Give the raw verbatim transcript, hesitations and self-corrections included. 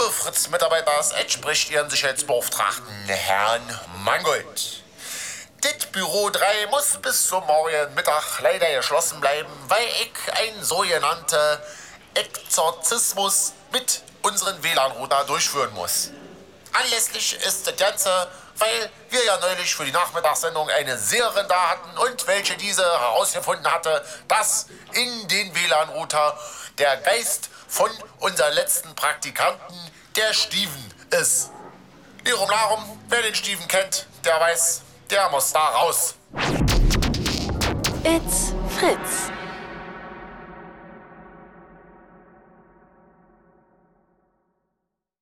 Fritz-Mitarbeiter, es spricht Ihren Sicherheitsbeauftragten, Herrn Mangold. Das Büro drei muss bis zum morgigen Mittag leider geschlossen bleiben, weil ich einen sogenannten Exorzismus mit unseren W L A N-Router durchführen muss. Anlässlich ist das Ganze, weil wir ja neulich für die Nachmittagssendung eine Seherin da hatten und welche diese herausgefunden hatte, dass in den W L A N-Router der Geist von unserem letzten Praktikanten, der Steven, ist. Lirum Larum, wer den Steven kennt, der weiß, der muss da raus. It's Fritz.